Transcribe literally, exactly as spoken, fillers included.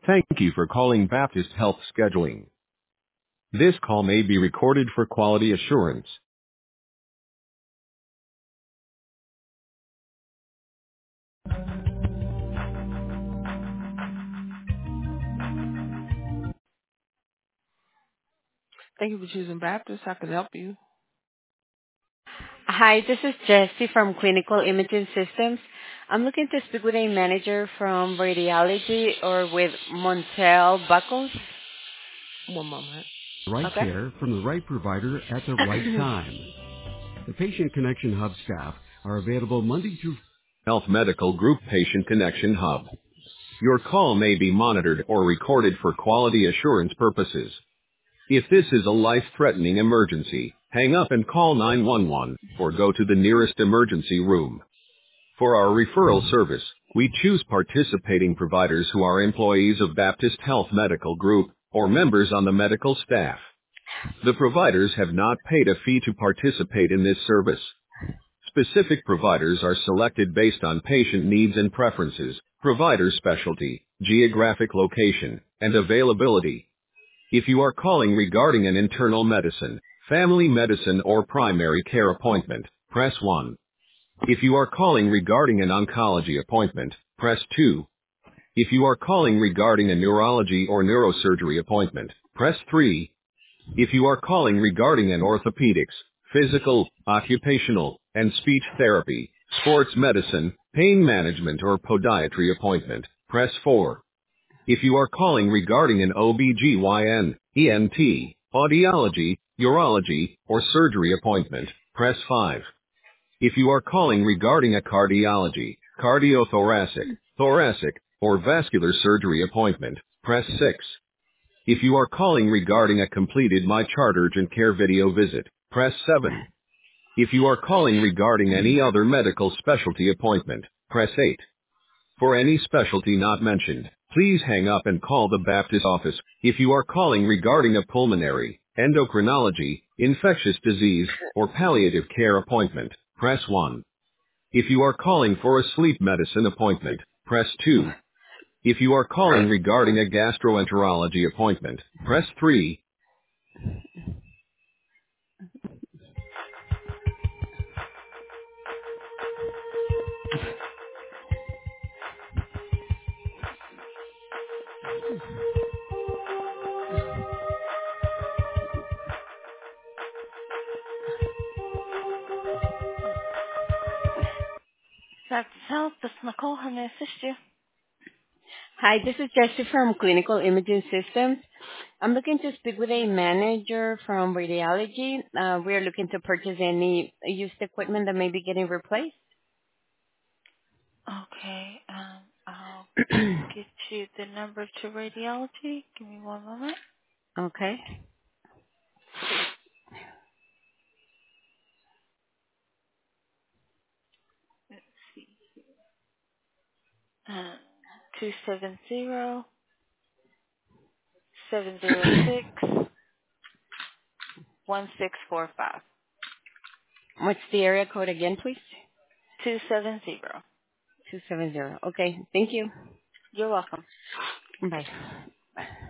Thank you for calling Baptist Health Scheduling. This call may be recorded for quality assurance. Thank you for choosing Baptist. I can help you. Hi, this is Jessie from Clinical Imaging Systems. I'm looking to speak with a manager from radiology or with Montel Buckles. One moment. Right Okay. care from the right provider at the right time. The Patient Connection Hub staff are available Monday through Health Medical Group Patient Connection Hub. Your call may be monitored or recorded for quality assurance purposes. If this is a life-threatening emergency, hang up and call nine one one or go to the nearest emergency room. For our referral service, we choose participating providers who are employees of Baptist Health Medical Group or members on the medical staff. The providers have not paid a fee to participate in this service. Specific providers are selected based on patient needs and preferences, provider specialty, geographic location, and availability. If you are calling regarding an internal medicine, family medicine or primary care appointment, press one. If you are calling regarding an oncology appointment, press two. If you are calling regarding a neurology or neurosurgery appointment, press three. If you are calling regarding an orthopedics, physical, occupational, and speech therapy, sports medicine, pain management or podiatry appointment, press four. If you are calling regarding an O B G Y N, E N T, audiology, urology, or surgery appointment, press five. If you are calling regarding a cardiology, cardiothoracic, thoracic, or vascular surgery appointment, press six. If you are calling regarding a completed MyChart urgent care video visit, press seven. If you are calling regarding any other medical specialty appointment, press eight. For any specialty not mentioned, please hang up and call the Baptist office. If you are calling regarding a pulmonary, endocrinology, infectious disease, or palliative care appointment, press one. If you are calling for a sleep medicine appointment, press two. If you are calling regarding a gastroenterology appointment, press three. That's Health. This is Nicole. How may I assist you? Hi, this is Jessie from Clinical Imaging Systems. I'm looking to speak with a manager from radiology. Uh, we're looking to purchase any used equipment that may be getting replaced. Okay. Um, I'll get you the number to radiology. Give me one moment. Okay. Let's see. Um, two seven zero seven zero six one six four five. What's the area code again, please? Two seven zero. two seven zero. Okay. Thank you. You're welcome. Bye.